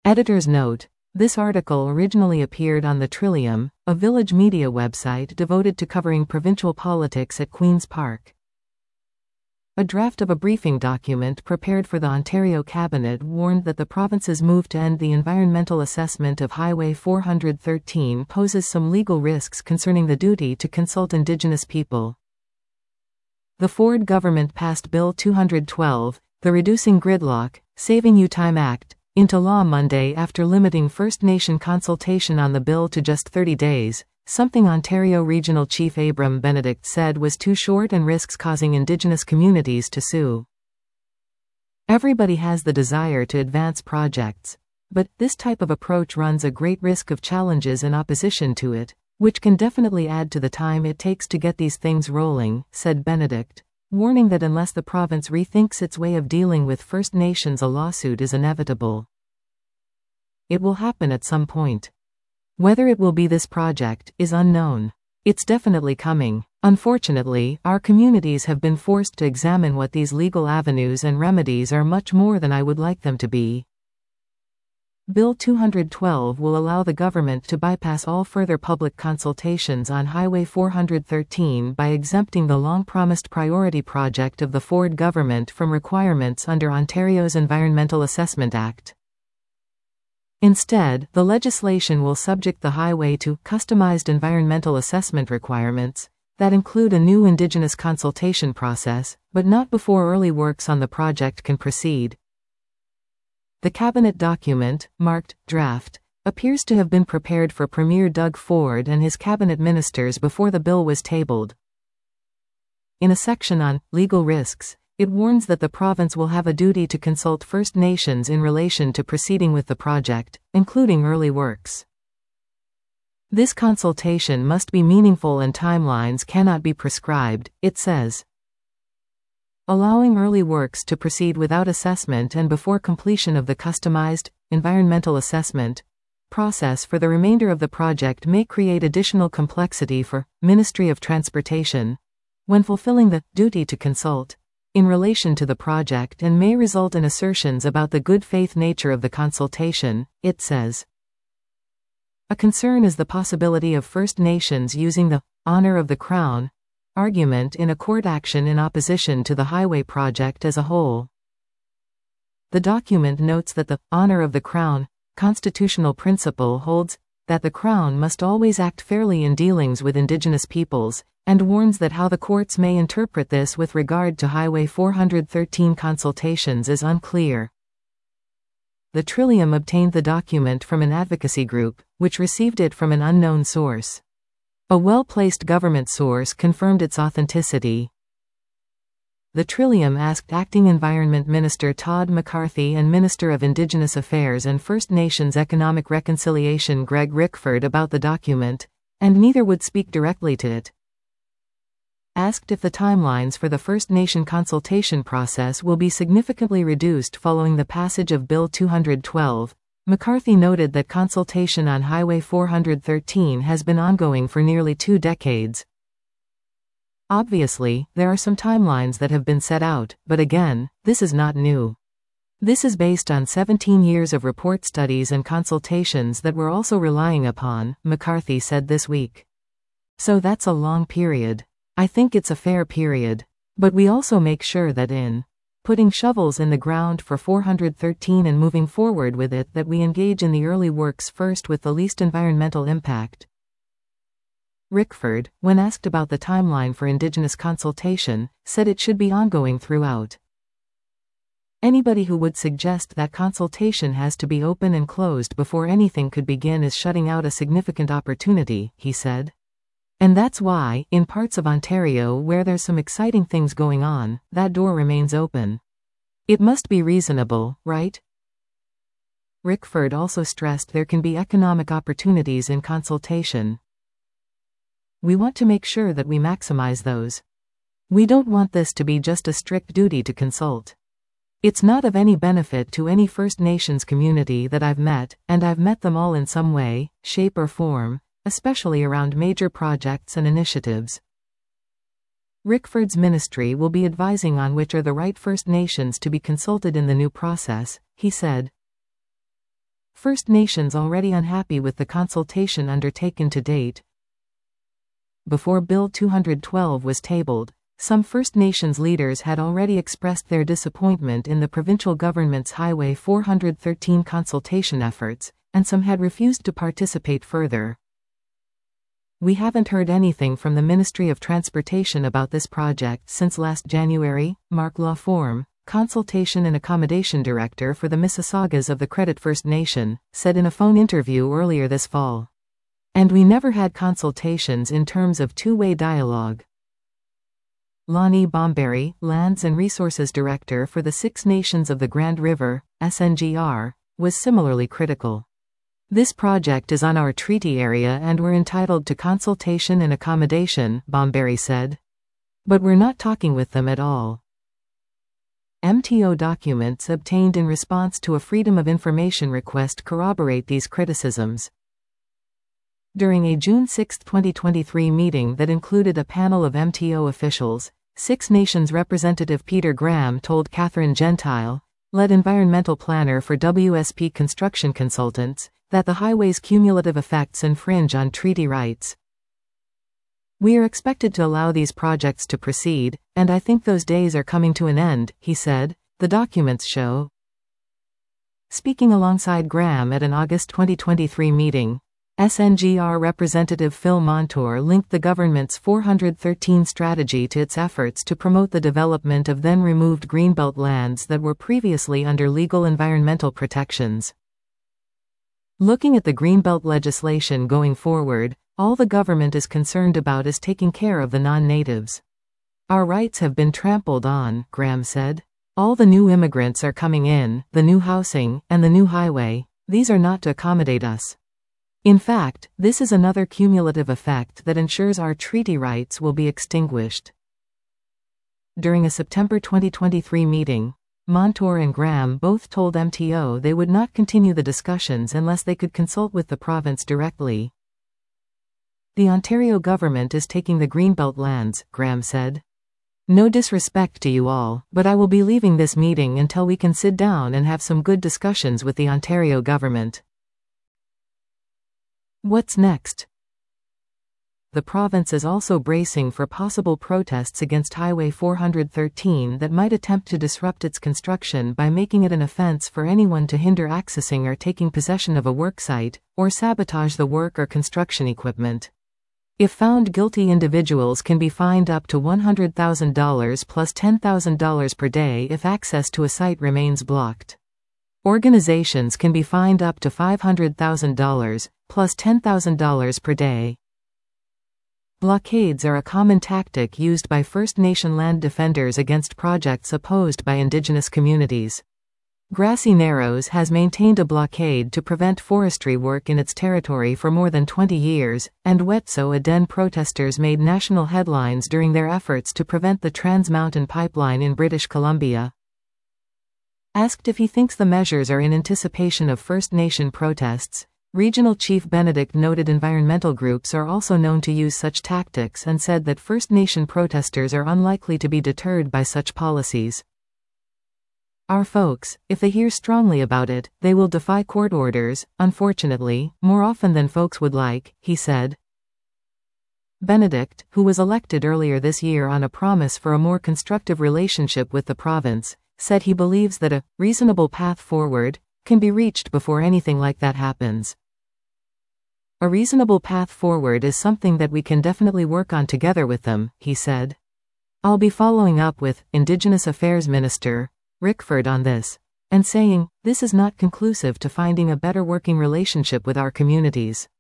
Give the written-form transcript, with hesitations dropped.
Editor's note: this article originally appeared on the Trillium, a village media website devoted to covering provincial politics at Queen's Park. A draft of a briefing document prepared for the Ontario Cabinet warned that the province's move to end the environmental assessment of Highway 413 poses some legal risks concerning the duty to consult Indigenous people. The Ford government passed Bill 212, the Reducing Gridlock, Saving You Time Act, into law Monday after limiting First Nation consultation on the bill to just 30 days, something Ontario Regional Chief Abram Benedict said was too short and risks causing Indigenous communities to sue. Everybody has the desire to advance projects, but this type of approach runs a great risk of challenges and opposition to it, which can definitely add to the time it takes to get these things rolling, said Benedict, warning that unless the province rethinks its way of dealing with First Nations, a lawsuit is inevitable. It will happen at some point. Whether it will be this project is unknown. It's definitely coming. Unfortunately, our communities have been forced to examine what these legal avenues and remedies are much more than I would like them to be. Bill 212 will allow the government to bypass all further public consultations on Highway 413 by exempting the long-promised priority project of the Ford government from requirements under Ontario's Environmental Assessment Act. Instead, the legislation will subject the highway to customized environmental assessment requirements that include a new Indigenous consultation process, but not before early works on the project can proceed. The cabinet document, marked draft, appears to have been prepared for Premier Doug Ford and his cabinet ministers before the bill was tabled. In a section on legal risks, it warns that the province will have a duty to consult First Nations in relation to proceeding with the project, including early works. This consultation must be meaningful and timelines cannot be prescribed, it says. Allowing early works to proceed without assessment and before completion of the customized environmental assessment process for the remainder of the project may create additional complexity for Ministry of Transportation when fulfilling the duty to consult in relation to the project and may result in assertions about the good faith nature of the consultation, it says. A concern is the possibility of First Nations using the honor of the Crown argument in a court action in opposition to the highway project as a whole. The document notes that the honor of the Crown constitutional principle holds that the Crown must always act fairly in dealings with Indigenous peoples, and warns that how the courts may interpret this with regard to Highway 413 consultations is unclear. The Trillium obtained the document from an advocacy group, which received it from an unknown source. A well-placed government source confirmed its authenticity. The Trillium asked Acting Environment Minister Todd McCarthy and Minister of Indigenous Affairs and First Nations Economic Reconciliation Greg Rickford about the document, and neither would speak directly to it. Asked if the timelines for the First Nation consultation process will be significantly reduced following the passage of Bill 212, McCarthy noted that consultation on Highway 413 has been ongoing for nearly 2 decades. Obviously, there are some timelines that have been set out, but again, this is not new. This is based on 17 years of report studies and consultations that we're also relying upon, McCarthy said this week. So that's a long period. I think it's a fair period. But we also make sure that in putting shovels in the ground for 413 and moving forward with it that we engage in the early works first with the least environmental impact. Rickford, when asked about the timeline for Indigenous consultation, said it should be ongoing throughout. Anybody who would suggest that consultation has to be open and closed before anything could begin is shutting out a significant opportunity, he said. And that's why, in parts of Ontario where there's some exciting things going on, that door remains open. It must be reasonable, right? Rickford also stressed there can be economic opportunities in consultation. We want to make sure that we maximize those. We don't want this to be just a strict duty to consult. It's not of any benefit to any First Nations community that I've met, and I've met them all in some way, shape or form, especially around major projects and initiatives. Rickford's ministry will be advising on which are the right First Nations to be consulted in the new process, he said. First Nations already unhappy with the consultation undertaken to date. Before Bill 212 was tabled, some First Nations leaders had already expressed their disappointment in the provincial government's Highway 413 consultation efforts, and some had refused to participate further. "We haven't heard anything from the Ministry of Transportation about this project since last January," Mark Lawform, Consultation and Accommodation Director for the Mississaugas of the Credit First Nation, said in a phone interview earlier this fall. "And we never had consultations in terms of two-way dialogue." Lonnie Bomberry, Lands and Resources Director for the Six Nations of the Grand River, SNGR, was similarly critical. "This project is on our treaty area and we're entitled to consultation and accommodation," Bomberry said. "But we're not talking with them at all." MTO documents obtained in response to a Freedom of Information request corroborate these criticisms. During a June 6, 2023 meeting that included a panel of MTO officials, Six Nations Representative Peter Graham told Catherine Gentile, lead environmental planner for WSP Construction Consultants, that the highway's cumulative effects infringe on treaty rights. "We are expected to allow these projects to proceed, and I think those days are coming to an end," he said, the documents show. Speaking alongside Graham at an August 2023 meeting, SNGR Representative Phil Montour linked the government's 413 strategy to its efforts to promote the development of then-removed Greenbelt lands that were previously under legal environmental protections. "Looking at the Greenbelt legislation going forward, all the government is concerned about is taking care of the non-natives. Our rights have been trampled on," Graham said. "All the new immigrants are coming in, the new housing, and the new highway. These are not to accommodate us. In fact, this is another cumulative effect that ensures our treaty rights will be extinguished." During a September 2023 meeting, Montour and Graham both told MTO they would not continue the discussions unless they could consult with the province directly. "The Ontario government is taking the Greenbelt lands," Graham said. "No disrespect to you all, but I will be leaving this meeting until we can sit down and have some good discussions with the Ontario government." What's next? The province is also bracing for possible protests against Highway 413 that might attempt to disrupt its construction by making it an offense for anyone to hinder accessing or taking possession of a worksite, or sabotage the work or construction equipment. If found guilty, individuals can be fined up to $100,000 plus $10,000 per day if access to a site remains blocked. Organizations can be fined up to $500,000 plus $10,000 per day. Blockades are a common tactic used by First Nation land defenders against projects opposed by Indigenous communities. Grassy Narrows has maintained a blockade to prevent forestry work in its territory for more than 20 years, and Wet'suwet'en Aden protesters made national headlines during their efforts to prevent the Trans Mountain Pipeline in British Columbia. Asked if he thinks the measures are in anticipation of First Nation protests, Regional Chief Benedict noted environmental groups are also known to use such tactics and said that First Nation protesters are unlikely to be deterred by such policies. "Our folks, if they hear strongly about it, they will defy court orders, unfortunately, more often than folks would like," he said. Benedict, who was elected earlier this year on a promise for a more constructive relationship with the province, said he believes that a reasonable path forward can be reached before anything like that happens. "A reasonable path forward is something that we can definitely work on together with them," he said. "I'll be following up with Indigenous Affairs Minister Rickford on this, and saying, this is not conclusive to finding a better working relationship with our communities."